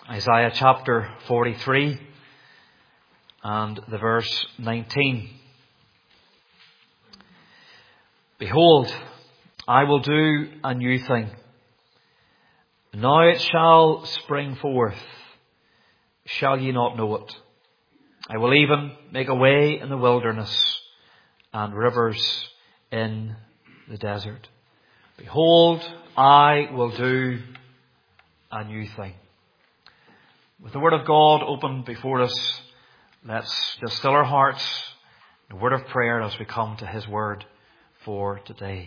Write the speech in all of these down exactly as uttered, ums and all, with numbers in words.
Isaiah chapter forty-three and the verse nineteen. Behold, I will do a new thing. Now it shall spring forth. Shall ye not know it? I will even make a way in the wilderness and rivers in the desert. Behold, I will do a new thing. With the Word of God open before us, let's just still our hearts in a word of prayer as we come to His Word for today.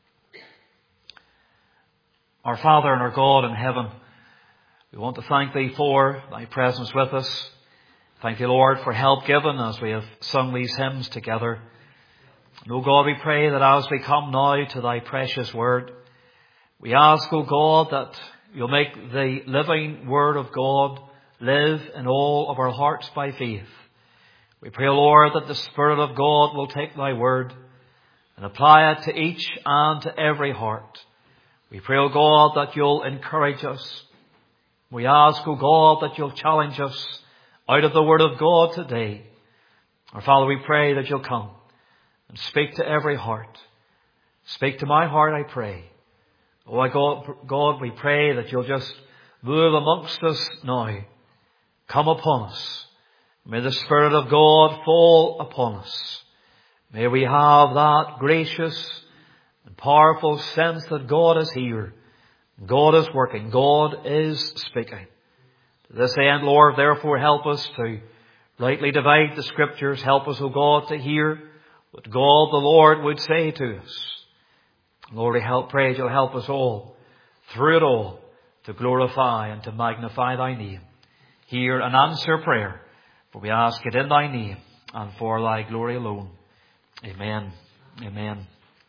Our Father and our God in heaven, we want to thank Thee for Thy presence with us. Thank Thee, Lord, for help given as we have sung these hymns together. And, O God, we pray that as we come now to Thy precious Word, we ask, O God, that You'll make the living Word of God live in all of our hearts by faith. We pray, Lord, that the Spirit of God will take Thy Word and apply it to each and to every heart. We pray, O God, that You'll encourage us. We ask, O God, that You'll challenge us out of the Word of God today. Our Father, we pray that You'll come and speak to every heart. Speak to my heart, I pray. Oh, God, God, we pray that You'll just move amongst us now. Come upon us. May the Spirit of God fall upon us. May we have that gracious and powerful sense that God is here. God is working. God is speaking. To this end, Lord, therefore help us to rightly divide the Scriptures. Help us, O God, to hear what God the Lord would say to us. Lord, we help, pray You'll help us all, through it all, to glorify and to magnify Thy name. Hear and answer prayer, for we ask it in Thy name and for Thy glory alone. Amen. Amen.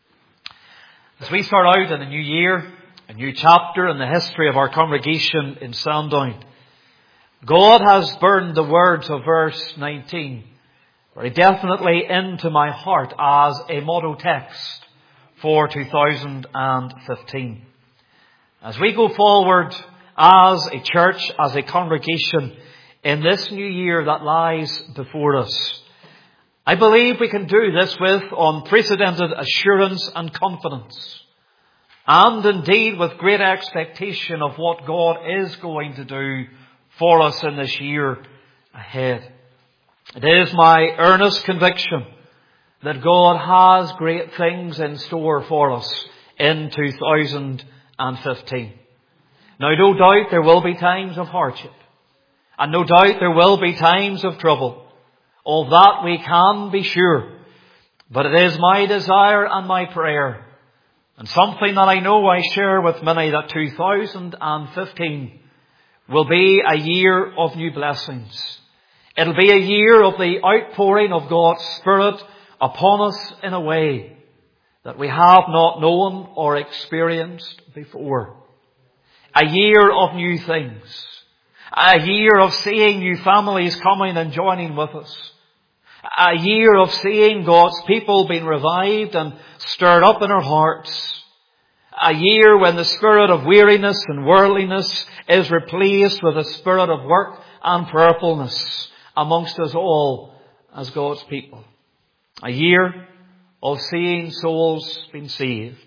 As we start out in a new year, a new chapter in the history of our congregation in Sandown, God has burned the words of verse nineteen very definitely into my heart as a motto text for two thousand fifteen. As we go forward as a church, as a congregation in this new year that lies before us, I believe we can do this with unprecedented assurance and confidence, and indeed with great expectation of what God is going to do for us in this year ahead. It is my earnest conviction that God has great things in store for us in two thousand fifteen. Now, no doubt there will be times of hardship, and no doubt there will be times of trouble. Of that we can be sure. But it is my desire and my prayer, and something that I know I share with many, that two thousand fifteen will be a year of new blessings. It'll be a year of the outpouring of God's Spirit upon us in a way that we have not known or experienced before. A year of new things. A year of seeing new families coming and joining with us. A year of seeing God's people being revived and stirred up in our hearts. A year when the spirit of weariness and worldliness is replaced with a spirit of work and prayerfulness amongst us all as God's people. A year of seeing souls being saved.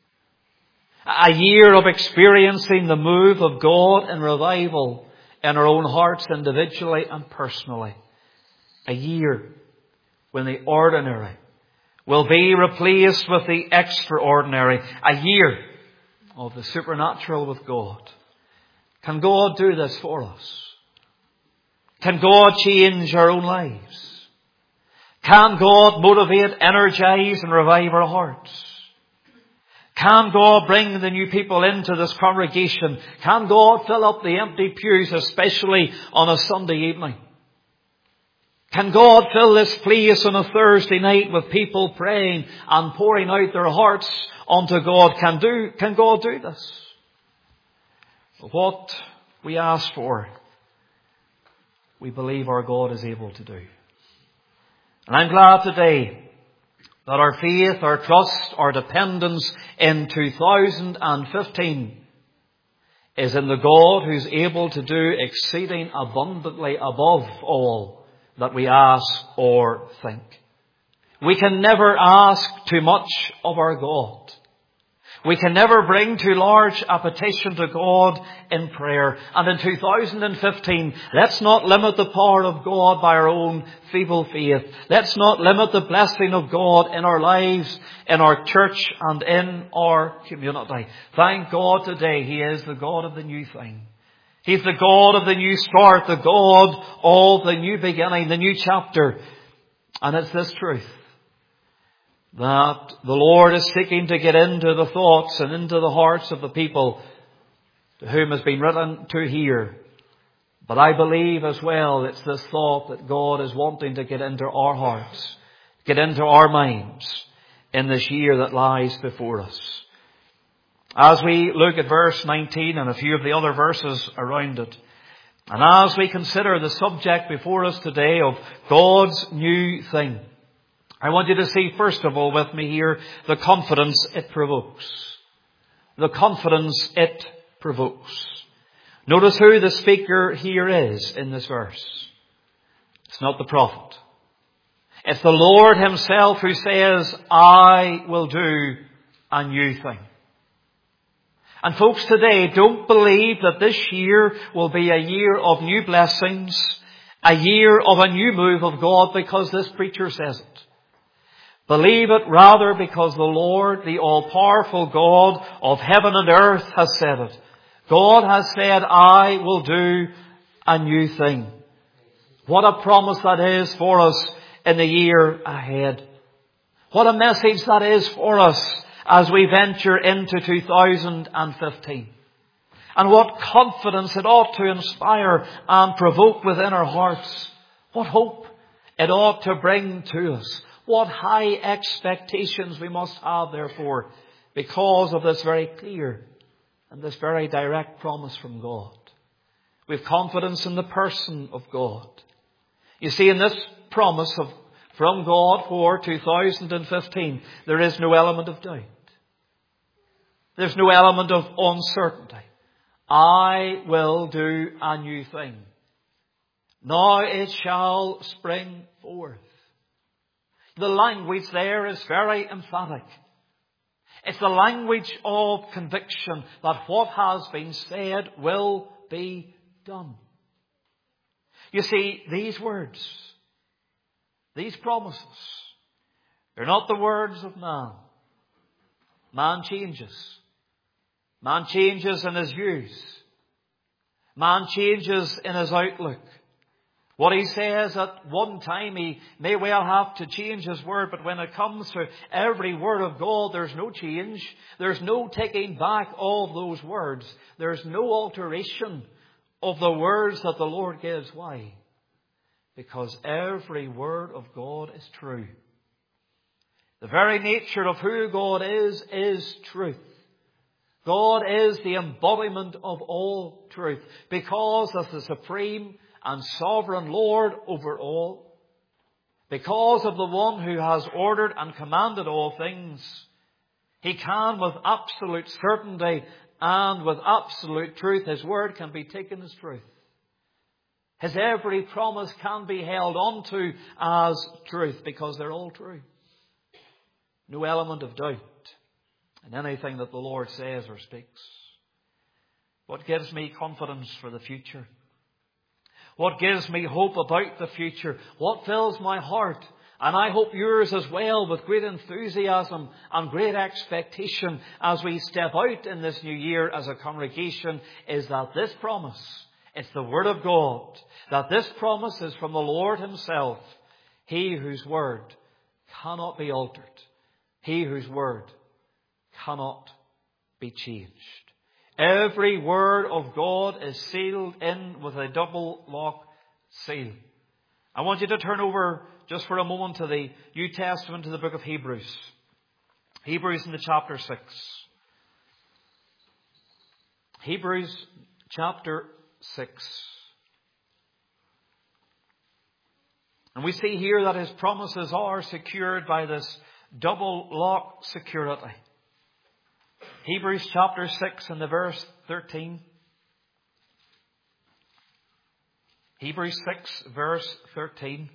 A year of experiencing the move of God in revival in our own hearts individually and personally. A year when the ordinary will be replaced with the extraordinary. A year of the supernatural with God. Can God do this for us? Can God change our own lives? Can God motivate, energize and revive our hearts? Can God bring the new people into this congregation? Can God fill up the empty pews, especially on a Sunday evening? Can God fill this place on a Thursday night with people praying and pouring out their hearts unto God? Can do, can God do this? What we ask for, we believe our God is able to do. And I'm glad today that our faith, our trust, our dependence in two thousand fifteen is in the God who's able to do exceeding abundantly above all that we ask or think. We can never ask too much of our God. We can never bring too large a petition to God in prayer. And in two thousand fifteen, let's not limit the power of God by our own feeble faith. Let's not limit the blessing of God in our lives, in our church and in our community. Thank God today He is the God of the new thing. He's the God of the new start, the God of the new beginning, the new chapter. And it's this truth, that the Lord is seeking to get into the thoughts and into the hearts of the people to whom has been written to here. But I believe as well it's this thought that God is wanting to get into our hearts, get into our minds in this year that lies before us. As we look at verse nineteen and a few of the other verses around it, and as we consider the subject before us today of God's new thing, I want you to see, first of all, with me here, the confidence it provokes. The confidence it provokes. Notice who the speaker here is in this verse. It's not the prophet. It's the Lord Himself who says, I will do a new thing. And folks, today, don't believe that this year will be a year of new blessings, a year of a new move of God because this preacher says it. Believe it rather because the Lord, the all-powerful God of heaven and earth, has said it. God has said, I will do a new thing. What a promise that is for us in the year ahead. What a message that is for us as we venture into two thousand fifteen. And what confidence it ought to inspire and provoke within our hearts. What hope it ought to bring to us. What high expectations we must have, therefore, because of this very clear and this very direct promise from God. We have confidence in the person of God. You see, in this promise of from God for two thousand fifteen, there is no element of doubt. There's no element of uncertainty. I will do a new thing. Now it shall spring forth. The language there is very emphatic. It's the language of conviction that what has been said will be done. You see, these words, these promises, they're not the words of man. Man changes. Man changes in his views. Man changes in his outlook. What he says at one time, he may well have to change his word, but when it comes to every word of God, there's no change. There's no taking back of those words. There's no alteration of the words that the Lord gives. Why? Because every word of God is true. The very nature of who God is, is truth. God is the embodiment of all truth, because as the supreme and sovereign Lord over all, because of the one who has ordered and commanded all things, He can with absolute certainty and with absolute truth, His word can be taken as truth. His every promise can be held onto as truth, because they're all true. No element of doubt in anything that the Lord says or speaks. What gives me confidence for the future? What gives me hope about the future? What fills my heart, and I hope yours as well, with great enthusiasm and great expectation as we step out in this new year as a congregation, is that this promise, it's the Word of God, that this promise is from the Lord Himself, He whose word cannot be altered, He whose word cannot be changed. Every word of God is sealed in with a double lock seal. I want you to turn over just for a moment to the New Testament, to the book of Hebrews. Hebrews in the chapter six. Hebrews chapter six. And we see here that His promises are secured by this double lock security. Hebrews chapter six and the verse thirteen. Hebrews six verse thirteen.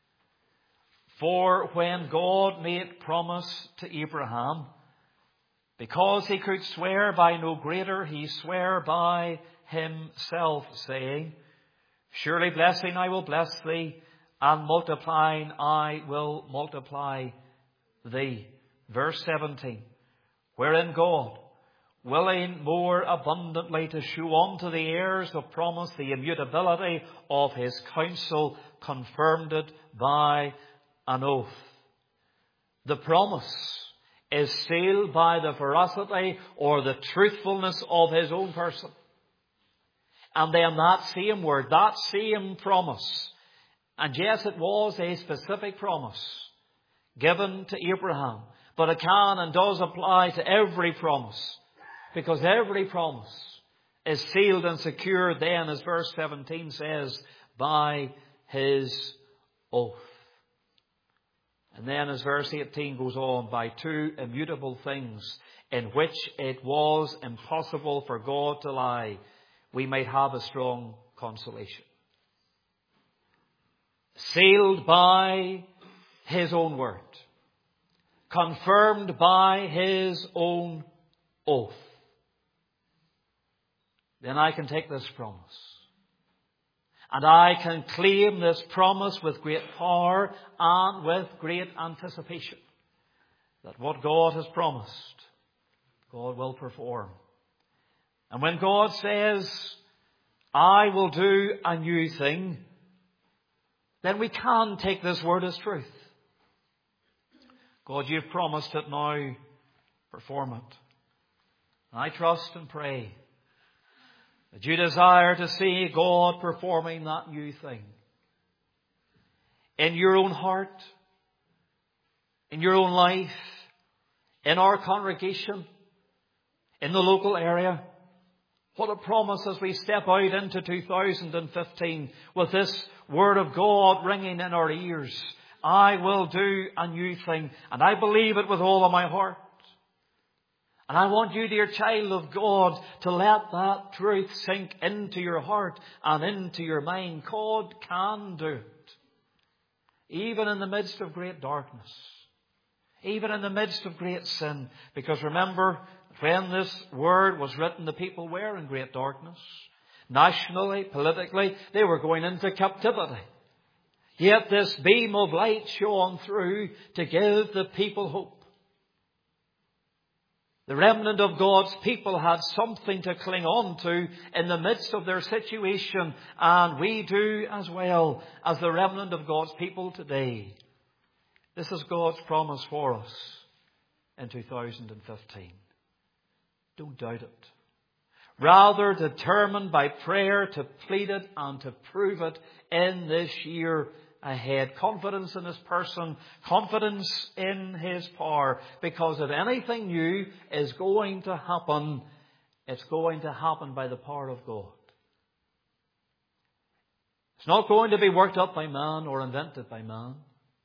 For when God made promise to Abraham, because he could swear by no greater, he sware by himself, saying, surely blessing I will bless thee, and multiplying I will multiply thee. Verse seventeen. Wherein God, willing more abundantly to shew unto the heirs of promise the immutability of his counsel, confirmed it by an oath. The promise is sealed by the veracity or the truthfulness of his own person. And then that same word, that same promise, and yes, it was a specific promise given to Abraham, but it can and does apply to every promise, because every promise is sealed and secured then, as verse seventeen says, by his oath. And then as verse eighteen goes on, by two immutable things in which it was impossible for God to lie, we might have a strong consolation. Sealed by his own word. Confirmed by his own oath. Then I can take this promise. And I can claim this promise with great power and with great anticipation. That what God has promised, God will perform. And when God says, I will do a new thing, then we can take this word as truth. God, you've promised it, now perform it. And I trust and pray that you desire to see God performing that new thing in your own heart, in your own life, in our congregation, in the local area. What a promise as we step out into two thousand fifteen with this word of God ringing in our ears. I will do a new thing, and I believe it with all of my heart. And I want you, dear child of God, to let that truth sink into your heart and into your mind. God can do it. Even in the midst of great darkness. Even in the midst of great sin. Because remember, when this word was written, the people were in great darkness. Nationally, politically, they were going into captivity. Yet this beam of light shone through to give the people hope. The remnant of God's people had something to cling on to in the midst of their situation, and we do as well as the remnant of God's people today. This is God's promise for us in two thousand fifteen. Don't doubt it. Rather, determined by prayer to plead it and to prove it in this year ahead. Confidence in his person, confidence in his power. Because if anything new is going to happen, it's going to happen by the power of God. It's not going to be worked up by man or invented by man.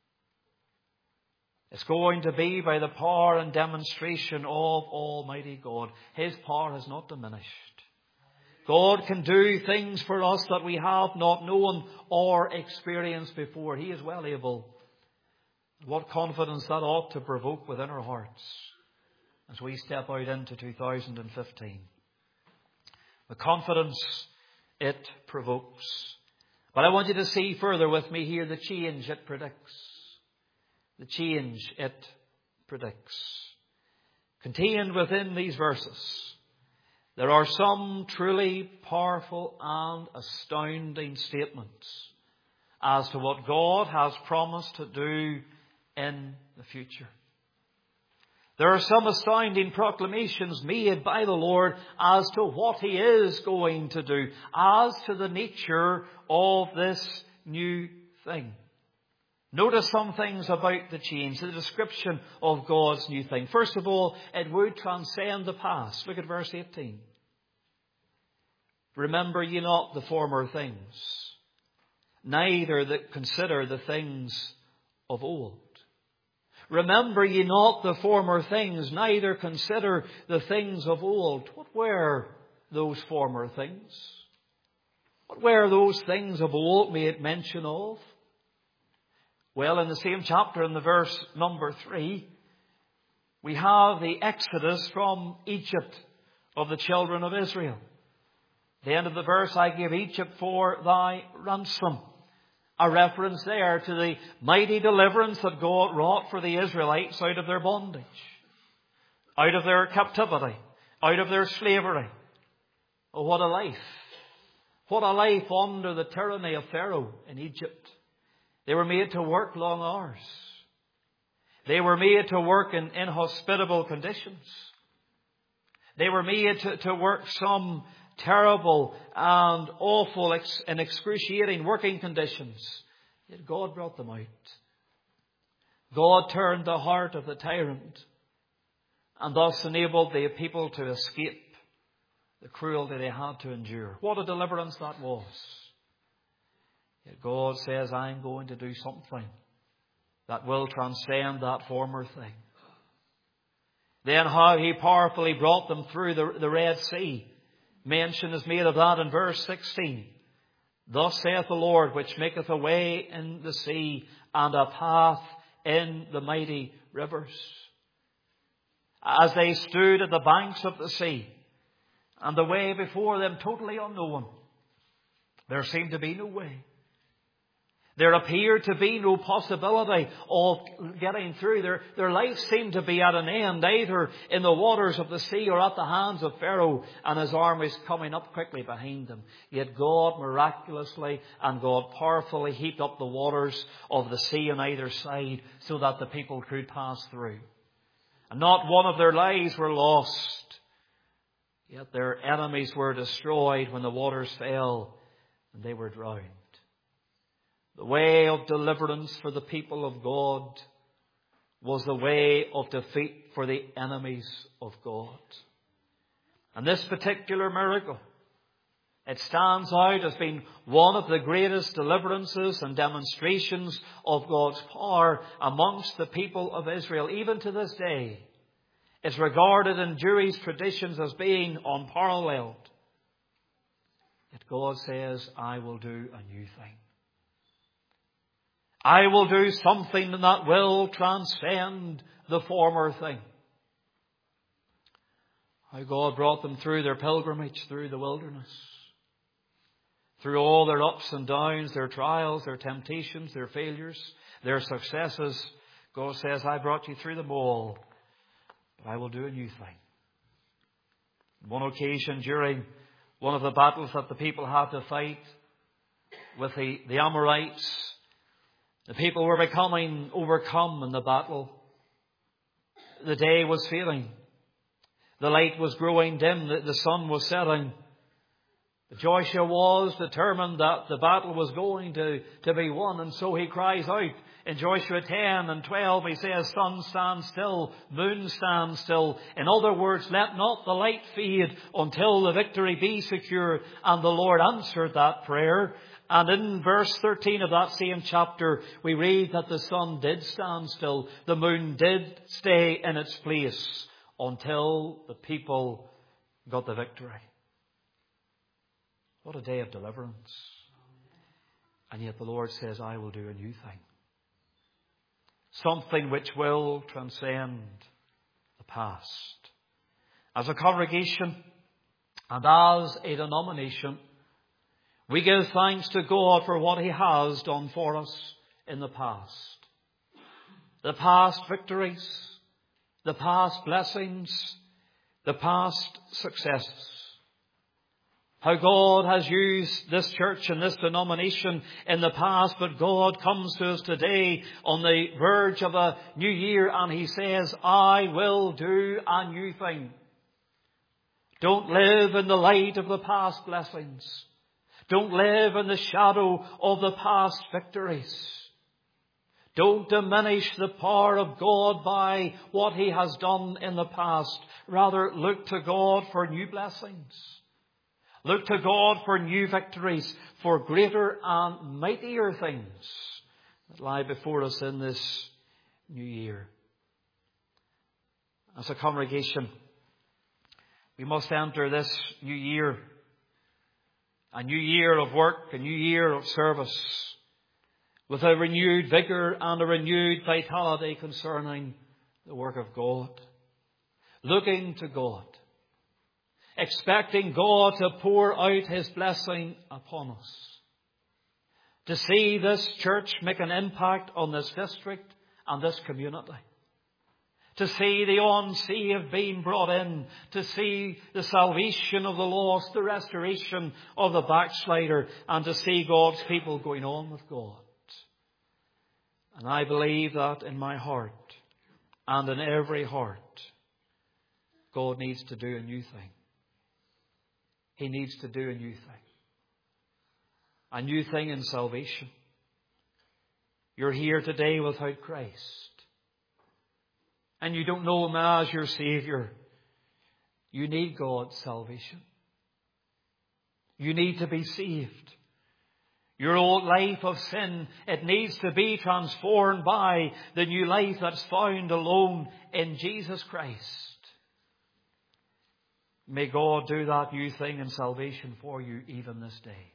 It's going to be by the power and demonstration of Almighty God. His power has not diminished. God can do things for us that we have not known or experienced before. He is well able. What confidence that ought to provoke within our hearts as we step out into two thousand fifteen. The confidence it provokes. But I want you to see further with me here the change it predicts. The change it predicts. Contained within these verses, there are some truly powerful and astounding statements as to what God has promised to do in the future. There are some astounding proclamations made by the Lord as to what He is going to do, as to the nature of this new thing. Notice some things about the change, the description of God's new thing. First of all, it would transcend the past. Look at verse eighteen. Remember ye not the former things, neither that consider the things of old. Remember ye not the former things, neither consider the things of old. What were those former things? What were those things of old made mention of? Well, in the same chapter, in the verse number three, we have the exodus from Egypt of the children of Israel. At the end of the verse, I gave Egypt for thy ransom. A reference there to the mighty deliverance that God wrought for the Israelites out of their bondage, out of their captivity, out of their slavery. Oh, what a life. What a life under the tyranny of Pharaoh in Egypt. They were made to work long hours. They were made to work in inhospitable conditions. They were made to, to work some terrible and awful and excruciating working conditions. Yet God brought them out. God turned the heart of the tyrant and thus enabled the people to escape the cruelty they had to endure. What a deliverance that was. Yet God says, I'm going to do something that will transcend that former thing. Then how He powerfully brought them through the, the Red Sea. Mention is made of that in verse sixteen. Thus saith the Lord, which maketh a way in the sea and a path in the mighty rivers. As they stood at the banks of the sea, and the way before them totally unknown, there seemed to be no way. There appeared to be no possibility of getting through. Their, their life seemed to be at an end, either in the waters of the sea or at the hands of Pharaoh and his armies coming up quickly behind them. Yet God miraculously and God powerfully heaped up the waters of the sea on either side so that the people could pass through. And not one of their lives were lost. Yet their enemies were destroyed when the waters fell and they were drowned. The way of deliverance for the people of God was the way of defeat for the enemies of God. And this particular miracle, it stands out as being one of the greatest deliverances and demonstrations of God's power amongst the people of Israel. Even to this day, it's regarded in Jewish traditions as being unparalleled. Yet God says, I will do a new thing. I will do something that will transcend the former thing. How God brought them through their pilgrimage through the wilderness. Through all their ups and downs, their trials, their temptations, their failures, their successes. God says, I brought you through them all, but I will do a new thing. On one occasion during one of the battles that the people had to fight with the, the Amorites, the people were becoming overcome in the battle. The day was fading. The light was growing dim. The, the sun was setting. But Joshua was determined that the battle was going to, to be won. And so he cries out in Joshua ten and twelve. He says, sun stand still, moon stand still. In other words, let not the light fade until the victory be secure. And the Lord answered that prayer. And in verse thirteen of that same chapter, we read that the sun did stand still. The moon did stay in its place until the people got the victory. What a day of deliverance. And yet the Lord says, I will do a new thing. Something which will transcend the past. As a congregation and as a denomination, we give thanks to God for what He has done for us in the past. The past victories, the past blessings, the past successes. How God has used this church and this denomination in the past, but God comes to us today on the verge of a new year and He says, I will do a new thing. Don't live in the light of the past blessings. Don't live in the shadow of the past victories. Don't diminish the power of God by what He has done in the past. Rather, look to God for new blessings. Look to God for new victories, for greater and mightier things that lie before us in this new year. As a congregation, we must enter this new year a new year of work, a new year of service, with a renewed vigour and a renewed vitality concerning the work of God. Looking to God, expecting God to pour out His blessing upon us. To see this church make an impact on this district and this community. To see the unsaved being brought in. To see the salvation of the lost, the restoration of the backslider, and to see God's people going on with God. And I believe that in my heart and in every heart, God needs to do a new thing. He needs to do a new thing. A new thing in salvation. You're here today without Christ. And you don't know Him as your Saviour. You need God's salvation. You need to be saved. Your old life of sin, it needs to be transformed by the new life that's found alone in Jesus Christ. May God do that new thing in salvation for you even this day.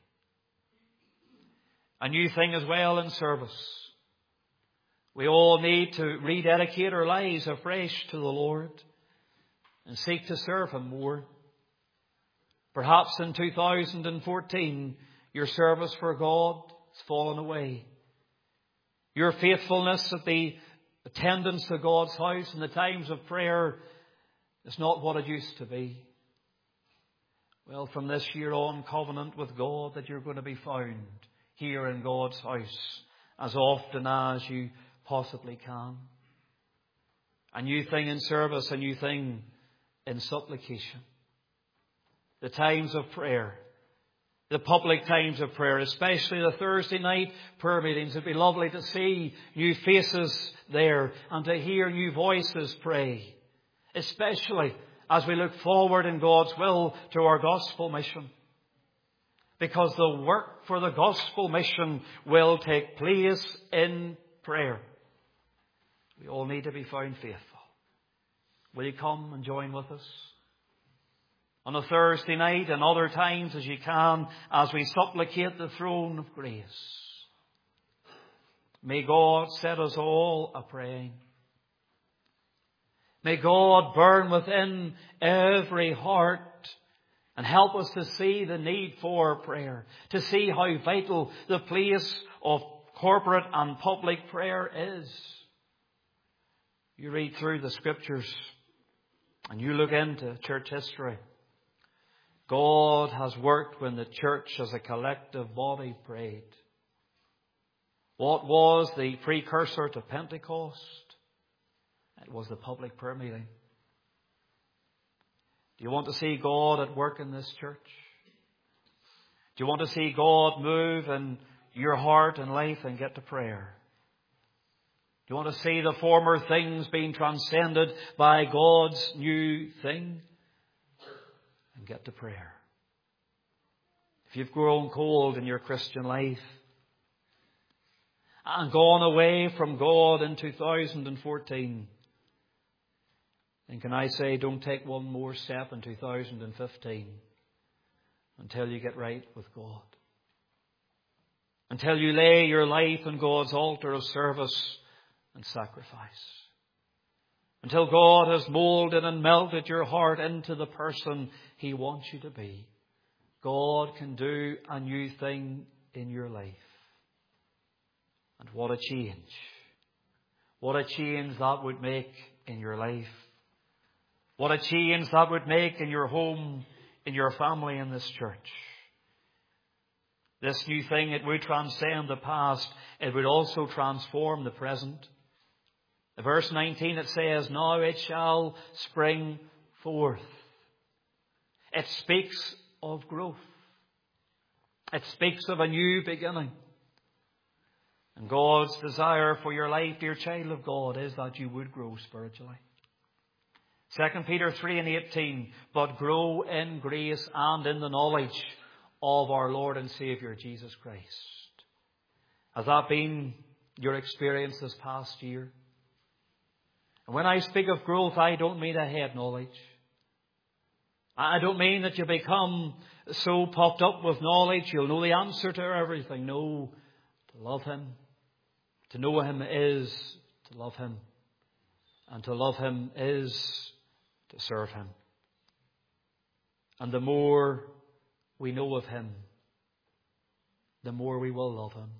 A new thing as well in service. We all need to rededicate our lives afresh to the Lord and seek to serve Him more. Perhaps in two thousand fourteen, your service for God has fallen away. Your faithfulness at the attendance to God's house and the times of prayer is not what it used to be. Well, from this year on, covenant with God that you're going to be found here in God's house as often as you possibly can. A new thing in service, a new thing in supplication. The times of prayer, the public times of prayer, especially the Thursday night prayer meetings. It'd be lovely to see new faces there and to hear new voices pray, especially as we look forward in God's will to our gospel mission. Because the work for the gospel mission will take place in prayer. We all need to be found faithful. Will you come and join with us on a Thursday night and other times as you can, as we supplicate the throne of grace? May God set us all a praying. May God burn within every heart and help us to see the need for prayer, to see how vital the place of corporate and public prayer is. You read through the Scriptures and you look into church history. God has worked when the church as a collective body prayed. What was the precursor to Pentecost? It was the public prayer meeting. Do you want to see God at work in this church? Do you want to see God move in your heart and life and get to prayer? Do you want to see the former things being transcended by God's new thing? And get to prayer. If you've grown cold in your Christian life and gone away from God in two thousand fourteen, then can I say, don't take one more step in two thousand fifteen until you get right with God. Until you lay your life on God's altar of service and sacrifice. Until God has molded and melted your heart into the person He wants you to be. God can do a new thing in your life. And what a change. What a change that would make in your life. What a change that would make in your home, in your family, in this church. This new thing, it would transcend the past. It would also transform the present. In verse nineteen it says, now it shall spring forth. It speaks of growth. It speaks of a new beginning. And God's desire for your life, dear child of God, is that you would grow spiritually. Second Peter three and eighteen, but grow in grace and in the knowledge of our Lord and Saviour Jesus Christ. Has that been your experience this past year? And when I speak of growth, I don't mean a head knowledge. I don't mean that you become so puffed up with knowledge you'll know the answer to everything. No, to love Him, to know Him is to love Him. And to love Him is to serve Him. And the more we know of Him, the more we will love Him.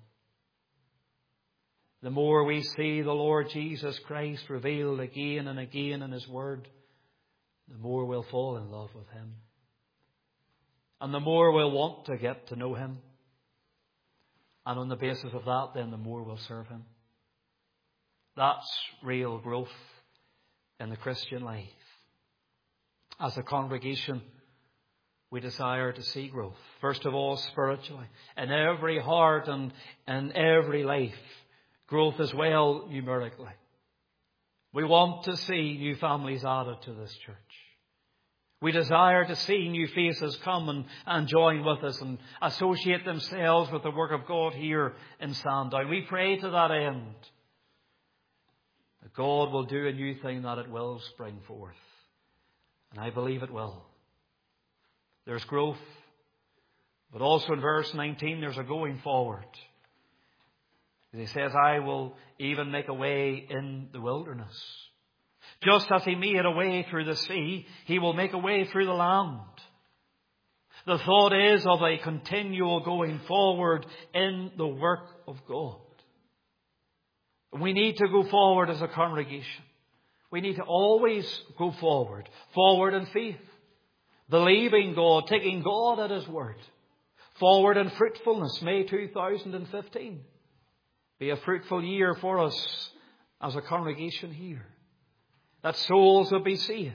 The more we see the Lord Jesus Christ revealed again and again in His Word, the more we'll fall in love with Him. And the more we'll want to get to know Him. And on the basis of that, then the more we'll serve Him. That's real growth in the Christian life. As a congregation, we desire to see growth. First of all, spiritually. In every heart and in every life. Growth as well, numerically. We want to see new families added to this church. We desire to see new faces come and, and join with us and associate themselves with the work of God here in Sandown. We pray to that end that God will do a new thing, that it will spring forth. And I believe it will. There's growth, but also in verse nineteen there's a going forward. He says, I will even make a way in the wilderness. Just as He made a way through the sea, He will make a way through the land. The thought is of a continual going forward in the work of God. We need to go forward as a congregation. We need to always go forward. Forward in faith. Believing God, taking God at His word. Forward in fruitfulness. May two thousand fifteen be a fruitful year for us as a congregation here. That souls will be saved.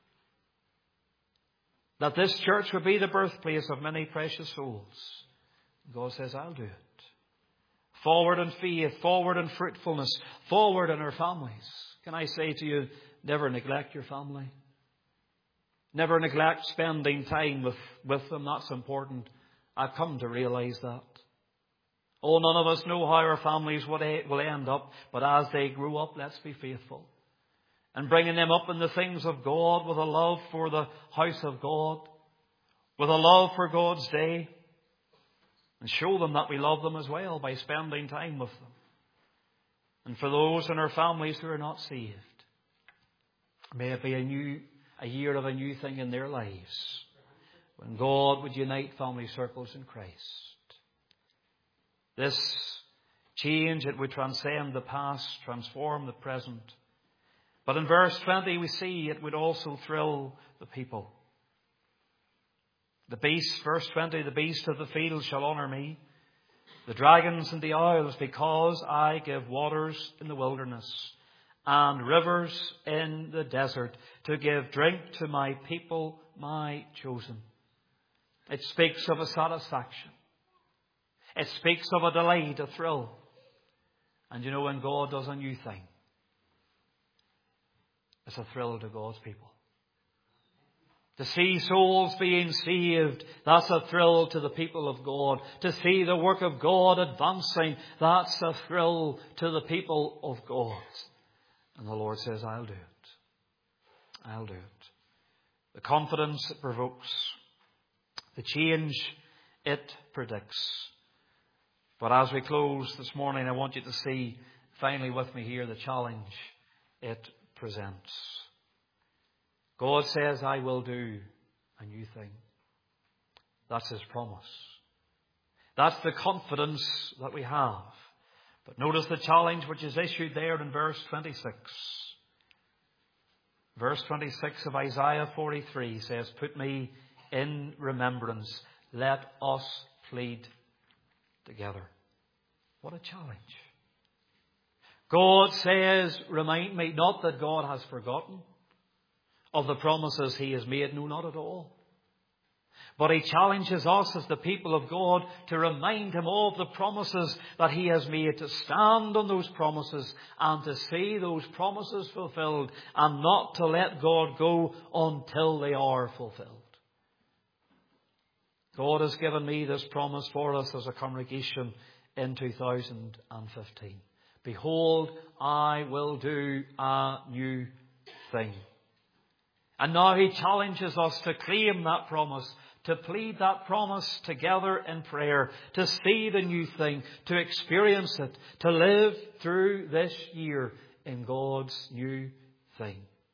That this church will be the birthplace of many precious souls. God says, I'll do it. Forward in faith, forward in fruitfulness, forward in our families. Can I say to you, never neglect your family. Never neglect spending time with, with them. That's important. I've come to realize that. Oh, none of us know how our families will end up, but as they grow up, let's be faithful. And bringing them up in the things of God with a love for the house of God, with a love for God's day, and show them that we love them as well by spending time with them. And for those in our families who are not saved, may it be a new, a year of a new thing in their lives, when God would unite family circles in Christ. This change, it would transcend the past, transform the present. But in verse twenty we see it would also thrill the people. The beast, verse twenty, the beast of the field shall honour me, the dragons and the owls, because I give waters in the wilderness and rivers in the desert to give drink to my people, my chosen. It speaks of a satisfaction. It speaks of a delight, a thrill. And you know, when God does a new thing, it's a thrill to God's people. To see souls being saved, that's a thrill to the people of God. To see the work of God advancing, that's a thrill to the people of God. And the Lord says, I'll do it. I'll do it. The confidence it provokes. The change it predicts. But as we close this morning, I want you to see, finally with me here, the challenge it presents. God says, I will do a new thing. That's His promise. That's the confidence that we have. But notice the challenge which is issued there in verse twenty-six. Verse twenty-six of Isaiah forty-three says, put me in remembrance. Let us plead together. What a challenge. God says, remind me, not that God has forgotten of the promises He has made. No, not at all. But He challenges us as the people of God to remind Him of the promises that He has made, to stand on those promises and to see those promises fulfilled, and not to let God go until they are fulfilled. God has given me this promise for us as a congregation in two thousand fifteen. Behold, I will do a new thing. And now He challenges us to claim that promise, to plead that promise together in prayer, to see the new thing, to experience it, to live through this year in God's new thing.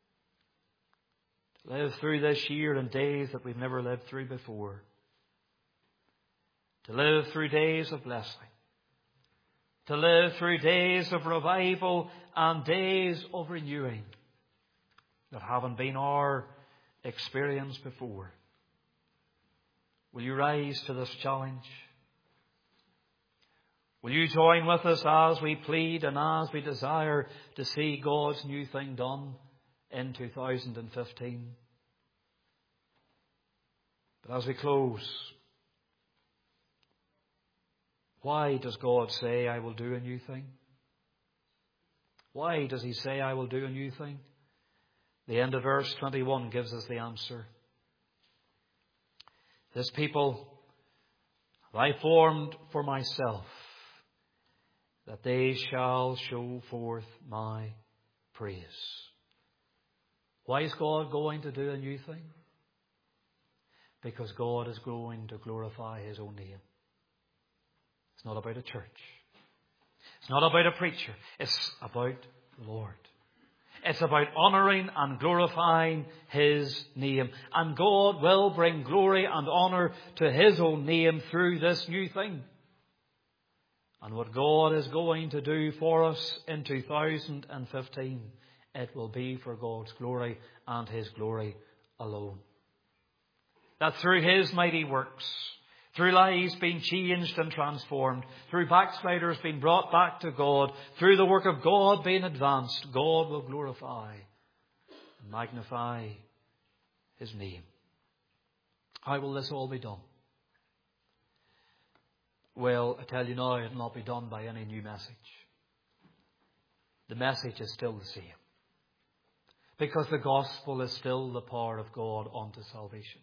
To live through this year in days that we've never lived through before. To live through days of blessing. To live through days of revival and days of renewing that haven't been our experience before. Will you rise to this challenge? Will you join with us as we plead and as we desire to see God's new thing done in two thousand fifteen? But as we close, why does God say, I will do a new thing? Why does He say, I will do a new thing? The end of verse twenty-one gives us the answer. This people have I formed for myself, that they shall show forth my praise. Why is God going to do a new thing? Because God is going to glorify His own name. It's not about a church. It's not about a preacher. It's about the Lord. It's about honouring and glorifying His name. And God will bring glory and honour to His own name through this new thing. And what God is going to do for us in two thousand fifteen, it will be for God's glory and His glory alone. That through His mighty works, through lives being changed and transformed, through backsliders being brought back to God, through the work of God being advanced, God will glorify and magnify His name. How will this all be done? Well, I tell you now, it will not be done by any new message. The message is still the same. Because the gospel is still the power of God unto salvation.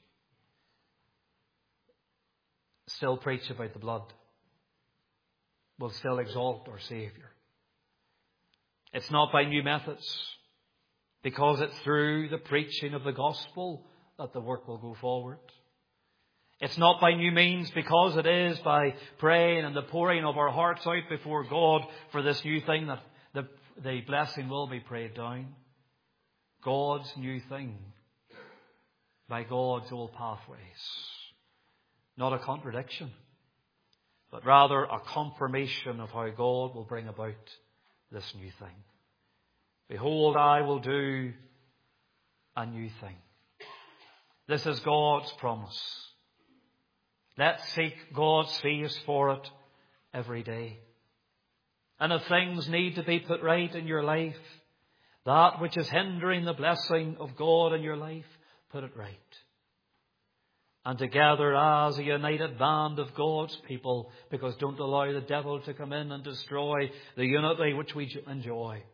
Still preach about the blood. Will still exalt our Saviour. It's not by new methods. Because it's through the preaching of the gospel that the work will go forward. It's not by new means, because it is by praying and the pouring of our hearts out before God for this new thing that the, the blessing will be prayed down. God's new thing by God's old pathways. Not a contradiction, but rather a confirmation of how God will bring about this new thing. Behold, I will do a new thing. This is God's promise. Let's seek God's face for it every day. And if things need to be put right in your life, that which is hindering the blessing of God in your life, put it right. And together as a united band of God's people, because don't allow the devil to come in and destroy the unity which we enjoy.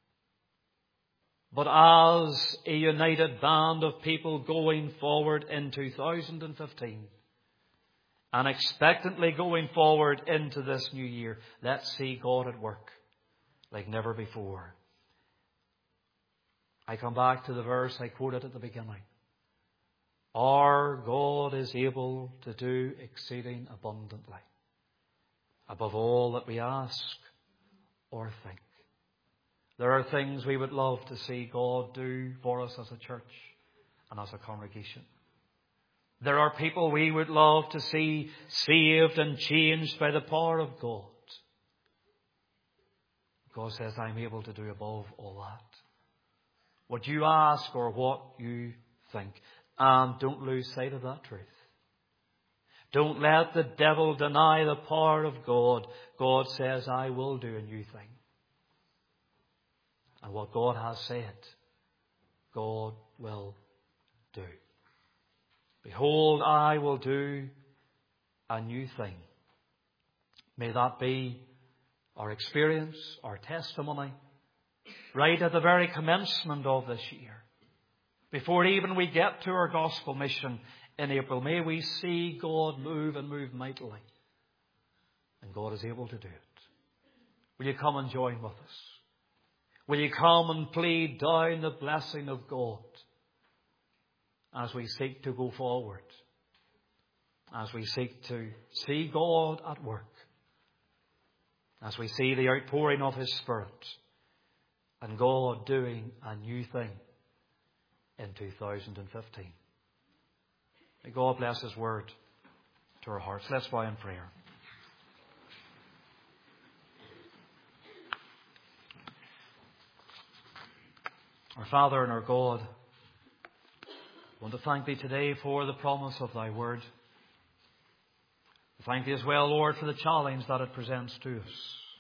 But as a united band of people going forward in two thousand fifteen, and expectantly going forward into this new year, let's see God at work like never before. I come back to the verse I quoted at the beginning. Our God is able to do exceeding abundantly, above all that we ask or think. There are things we would love to see God do for us as a church and as a congregation. There are people we would love to see saved and changed by the power of God. God says, I'm able to do above all that. What you ask or what you think. And don't lose sight of that truth. Don't let the devil deny the power of God. God says, I will do a new thing. And what God has said, God will do. Behold, I will do a new thing. May that be our experience, our testimony, right at the very commencement of this year. Before even we get to our gospel mission in April, may we see God move and move mightily. And God is able to do it. Will you come and join with us? Will you come and plead down the blessing of God as we seek to go forward, as we seek to see God at work, as we see the outpouring of His Spirit and God doing a new thing in two thousand fifteen. May God bless His word to our hearts. Let's bow in prayer. Our Father and our God, I want to thank Thee today for the promise of Thy word. I thank Thee as well, Lord, for the challenge that it presents to us.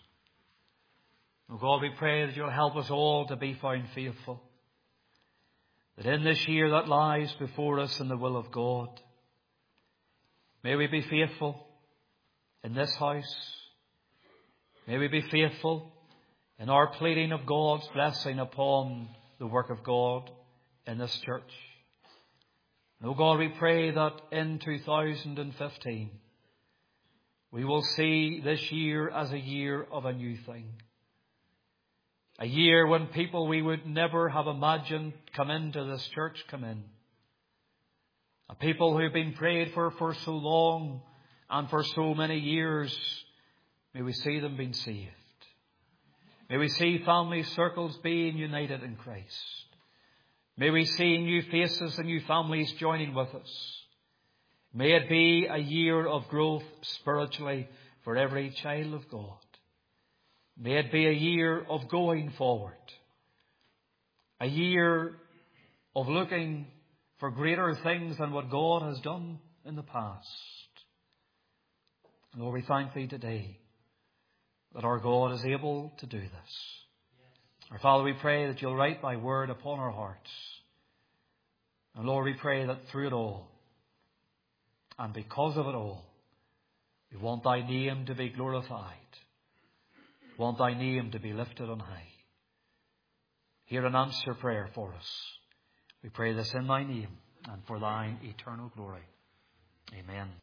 Oh God, we pray that You'll help us all to be found faithful. That in this year that lies before us in the will of God, may we be faithful in this house. May we be faithful in our pleading of God's blessing upon the work of God in this church. And oh God, we pray that in two thousand fifteen, we will see this year as a year of a new thing. A year when people we would never have imagined come into this church come in. A people who have been prayed for for so long and for so many years, may we see them being saved. May we see family circles being united in Christ. May we see new faces and new families joining with us. May it be a year of growth spiritually for every child of God. May it be a year of going forward. A year of looking for greater things than what God has done in the past. Lord, we thank Thee today that our God is able to do this. Our Father, we pray that You'll write Thy word upon our hearts. And Lord, we pray that through it all, and because of it all, we want Thy name to be glorified. We want Thy name to be lifted on high. Hear and answer prayer for us. We pray this in Thy name and for Thine eternal glory. Amen.